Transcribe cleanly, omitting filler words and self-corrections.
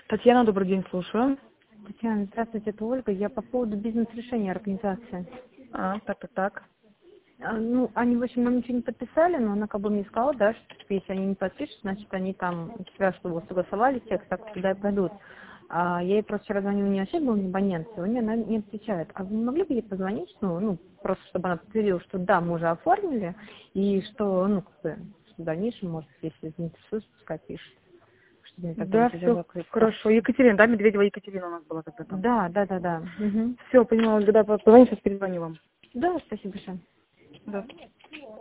Татьяна, добрый день, слушаю. Татьяна, здравствуйте, это Ольга. Я по поводу бизнес-решения организации. Так. Ну, они, в общем, нам ничего не подписали, но она как бы мне сказала, да, что если они не подпишут, значит, они там у себя что согласовали текст, так туда и пойдут. Я ей просто вчера звонила, не вообще был абонент, сегодня она не отвечает. А вы не могли бы ей позвонить, просто чтобы она подтвердила, что да, мы уже оформили, и что, что в дальнейшем, может, если заинтересуется, пускай пишет. Чтобы не так Да, было все закрыто. хорошо. Екатерина, да, Медведева Екатерина у нас была тогда там. Да. Угу. Все, поняла, когда позвоню, сейчас перезвоню вам. Да, спасибо большое. Да.